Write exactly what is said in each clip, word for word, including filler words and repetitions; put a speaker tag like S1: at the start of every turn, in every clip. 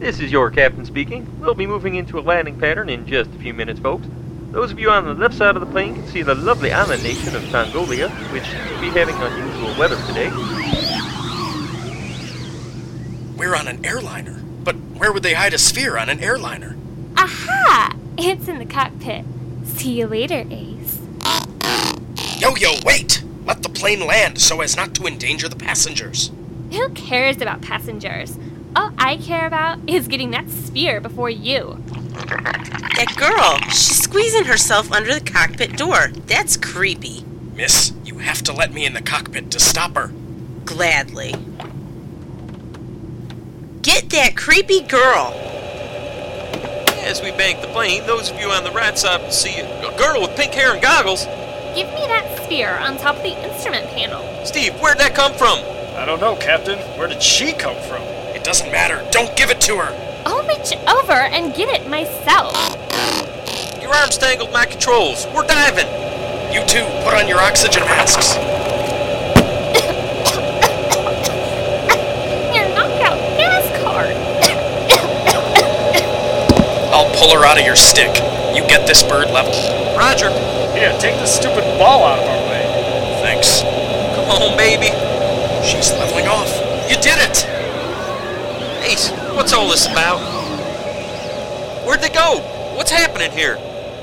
S1: This is your captain speaking. We'll be moving into a landing pattern in just a few minutes, folks. Those of you on the left side of the plane can see the lovely island nation of Tongolia, which seems to be having unusual weather today.
S2: We're on an airliner, but where would they hide a sphere on an airliner?
S3: Aha! It's in the cockpit. See you later, Ace.
S2: Yo-Yo, wait! Let the plane land so as not to endanger the passengers.
S3: Who cares about passengers? All I care about is getting that sphere before you.
S4: That girl, she's squeezing herself under the cockpit door. That's creepy.
S2: Miss, you have to let me in the cockpit to stop her.
S4: Gladly. Get that creepy girl.
S1: As we bank the plane, those of you on the right side will see a girl with pink hair and goggles.
S3: Give me that sphere on top of the instrument panel.
S1: Steve, where'd that come from?
S5: I don't know, Captain. Where did she come from?
S2: It doesn't matter. Don't give it to her.
S3: I'll reach over and get it myself.
S1: Your arm's tangled my controls. We're diving.
S2: You two, put on your oxygen masks.
S3: Your knockout gas card.
S2: I'll pull her out of your stick. You get this bird level.
S1: Roger.
S5: Yeah, take this stupid ball out of our way.
S2: Thanks.
S1: Come on, baby.
S2: She's leveling off. You did it!
S1: Ace, what's all this about? Where'd they go? What's happening here?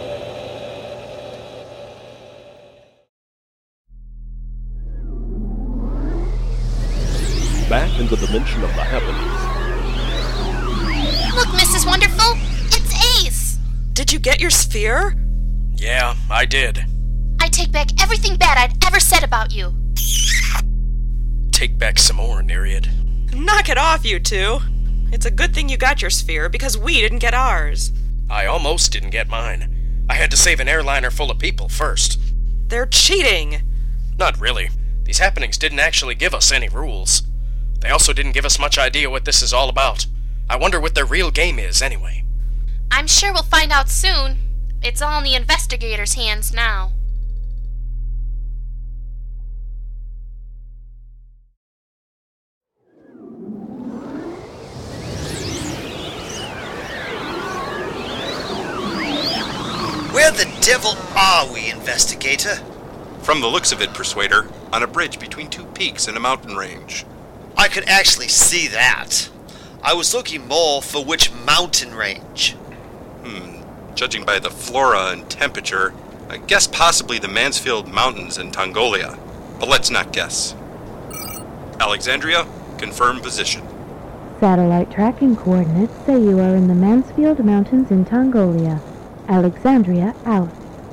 S6: Back in the dimension of the happenings.
S7: Look, Missus Wonderful, it's Ace!
S4: Did you get your sphere?
S2: Yeah, I did.
S7: I take back everything bad I'd ever said about you.
S2: Take back some more, Nereid.
S4: Knock it off, you two. It's a good thing you got your sphere, because we didn't get ours.
S2: I almost didn't get mine. I had to save an airliner full of people first.
S4: They're cheating.
S2: Not really. These happenings didn't actually give us any rules. They also didn't give us much idea what this is all about. I wonder what their real game is, anyway.
S7: I'm sure we'll find out soon. It's all in the investigators' hands now.
S8: Where the devil are we, investigator?
S9: From the looks of it, Persuader, on a bridge between two peaks in a mountain range.
S8: I could actually see that. I was looking more for which mountain range.
S9: Hmm, judging by the flora and temperature, I guess possibly the Mansfield Mountains in Tongolia. But let's not guess. Alexandria, confirm position.
S10: Satellite tracking coordinates say you are in the Mansfield Mountains in Tongolia. Alexandria out.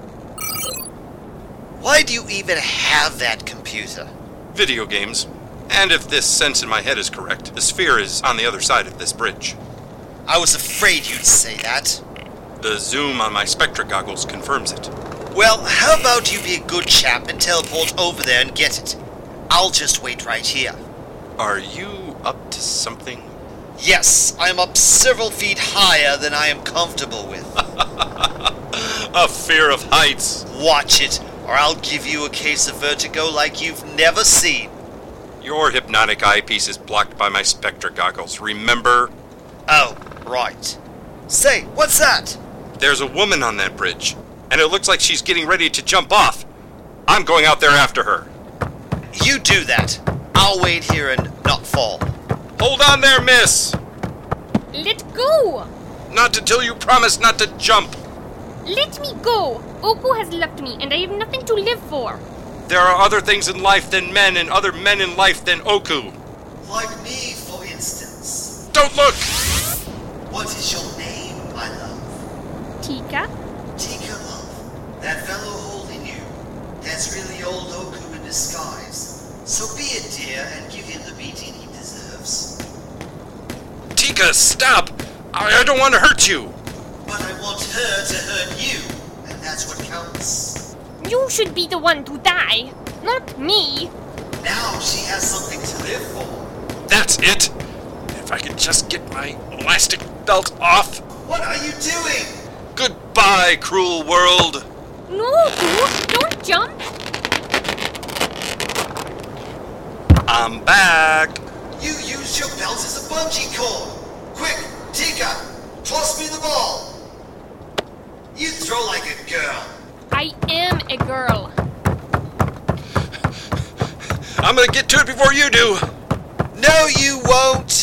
S8: Why do you even have that computer?
S9: Video games. And if this sense in my head is correct, the sphere is on the other side of this bridge.
S8: I was afraid you'd say that.
S9: The zoom on my Spectra goggles confirms it.
S8: Well, how about you be a good chap and teleport over there and get it? I'll just wait right here.
S9: Are you up to something?
S8: Yes, I'm up several feet higher than I am comfortable with.
S9: A fear of heights.
S8: Watch it, or I'll give you a case of vertigo like you've never seen.
S9: Your hypnotic eyepiece is blocked by my Spectra goggles, remember?
S8: Oh, right. Say, what's that?
S9: There's a woman on that bridge, and it looks like she's getting ready to jump off. I'm going out there after her.
S8: You do that. I'll wait here and not fall.
S9: Hold on there, miss!
S3: Let go!
S9: Not until you promise not to jump.
S3: Let me go! Oku has left me, and I have nothing to live for.
S9: There are other things in life than men, and other men in life than Oku.
S8: Like me, for instance.
S9: Don't look!
S8: What is your name, my love?
S3: Tika?
S8: Tika, love. That fellow holding you, that's really old Oku in disguise. So be it, dear, and give him the beating he deserves.
S9: Tika, stop! I, I don't want to hurt you.
S8: But I want her to hurt you, and that's what counts.
S3: You should be the one to die, not me.
S8: Now she has something to live for.
S9: That's it. If I could just get my elastic belt off.
S8: What are you doing?
S9: Goodbye, cruel world.
S3: No, Oku, don't jump.
S9: I'm back.
S8: You used your belt as a bungee cord. Quick, dig Mika, toss me the ball. You throw like a girl.
S3: I am a girl.
S9: I'm gonna get to it before you do.
S11: No, you won't.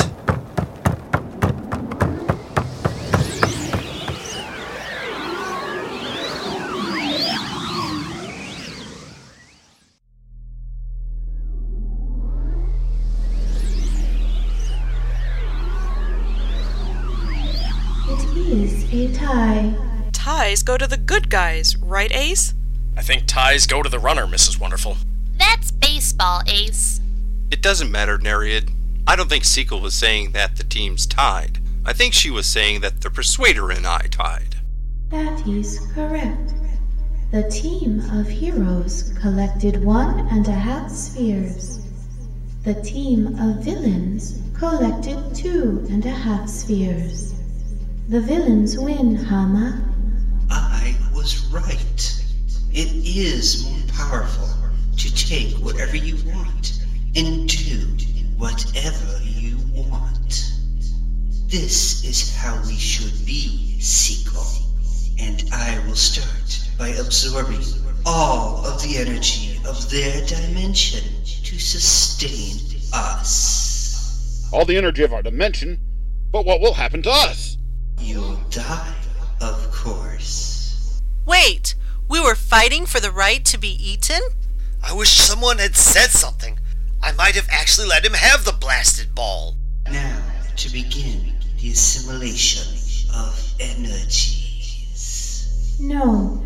S10: It is a tie.
S12: Ties go to the good guys, right, Ace?
S2: I think ties go to the runner, Missus Wonderful.
S7: That's baseball, Ace.
S9: It doesn't matter, Nereid. I don't think Sequel was saying that the team's tied. I think she was saying that the Persuader and I tied.
S10: That is correct. The team of heroes collected one and a half spheres. The team of villains collected two and a half spheres. The villains win, Hama.
S8: I was right. It is more powerful to take whatever you want and do whatever you want. This is how we should be, Sequel. And I will start by absorbing all of the energy of their dimension to sustain us.
S13: All the energy of our dimension? But what will happen to us?
S8: You'll die, of course.
S12: Wait, we were fighting for the right to be eaten?
S11: I wish someone had said something. I might have actually let him have the blasted ball.
S8: Now, to begin the assimilation of energies.
S10: No.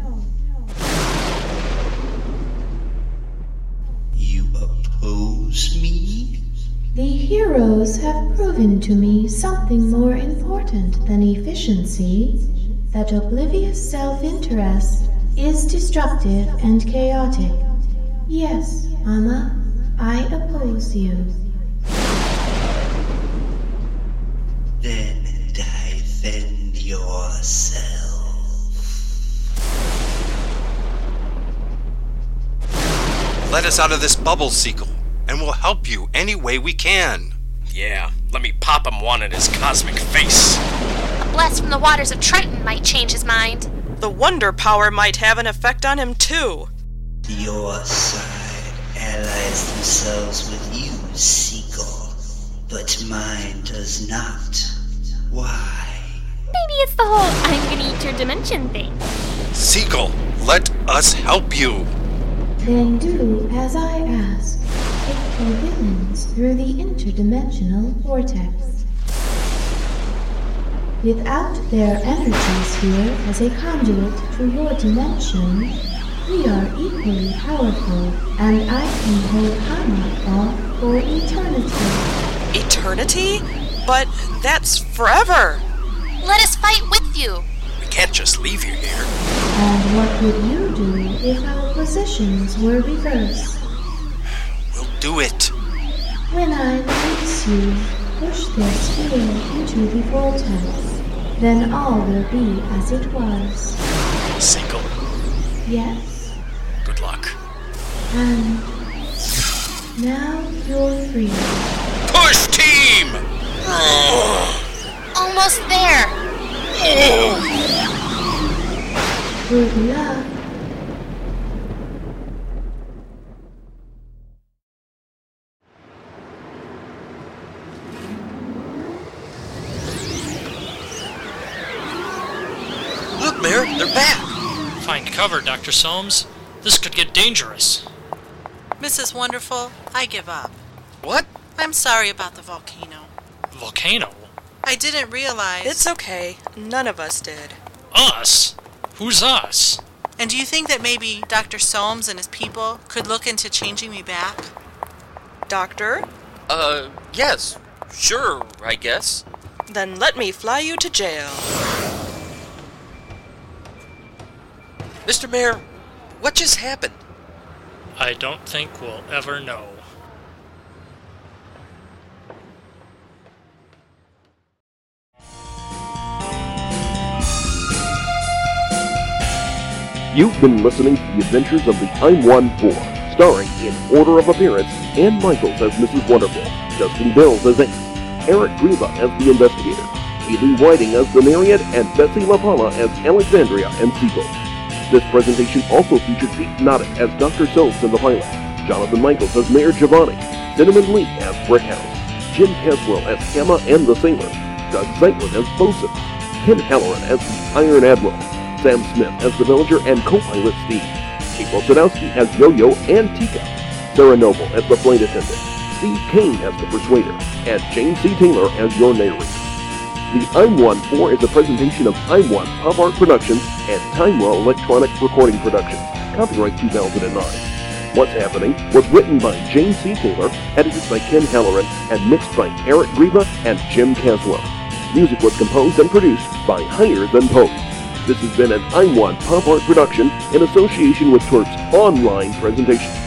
S8: You oppose me?
S10: The heroes have proven to me something more important than efficiency, that oblivious self-interest is destructive and chaotic. Yes, Mama, I oppose you.
S8: Then defend yourself.
S9: Let us out of this bubble, Sequel, and we'll help you any way we can.
S2: Yeah, let me pop him one in his cosmic face.
S7: A blast from the waters of Triton might change his mind.
S12: The wonder power might have an effect on him, too.
S8: Your side allies themselves with you, Sequel, but mine does not. Why?
S3: Maybe it's the whole I'm gonna eat your dimension thing.
S9: Sequel, let us help you.
S10: Then do as I ask. Take the villains through the interdimensional vortex. Without their energy sphere as a conduit to your dimension, we are equally powerful, and I can hold Hama off for eternity.
S12: Eternity? But that's forever!
S7: Let us fight with you!
S2: We can't just leave you here.
S10: And what would you do if our positions were reversed?
S9: We'll do it.
S10: When I release you, push their sphere into the vortex. Then all will be as it was.
S2: Sequel.
S10: Yes.
S2: Good luck.
S10: And now you're free.
S9: Push, team!
S7: Almost there!
S10: Good luck.
S11: Look, Mayor, they're back.
S5: Find cover, Doctor Soames. This could get dangerous.
S12: Missus Wonderful, I give up.
S11: What?
S12: I'm sorry about the volcano.
S5: Volcano?
S12: I didn't realize... It's okay. None of us did.
S5: Us? Who's us?
S12: And do you think that maybe Doctor Soames and his people could look into changing me back? Doctor?
S14: Uh, yes. Sure, I guess.
S12: Then let me fly you to jail.
S14: Mister Mayor, what just happened?
S5: I don't think we'll ever know.
S6: You've been listening to the adventures of the Time One Four, starring in order of appearance Ann Michaels as Missus Wonderful, Justin Bills as Ace, Eric Greba as the Investigator, Haley Whiting as the Nereid, and Betsy LaPala as Alexandria and Siegel. This presentation also featured Pete Noddick as Doctor Soaps in the pilot, Jonathan Michaels as Mayor Giovanni, Cinnamon Lee as Brickhouse, Jim Caswell as Hamma and the Sailor, Doug Zeitlin as Bosun, Ken Halloran as the Iron Admiral, Sam Smith as the Villager and co-pilot Steve, April Sadowski as Yo-Yo and Tika, Sarah Noble as the flight attendant, Steve Kane as the Persuader, and James C. Taylor as your narrator. The I'm One four is a presentation of I'm One Pop Art Productions and Timewell Electronic Recording Productions, copyright two thousand nine. What's Happening was written by James C. Taylor, edited by Ken Halloran, and mixed by Eric Greba and Jim Caswell. Music was composed and produced by Higher Than Pose. This has been an I'm One Pop Art production in association with Twerp's online presentation.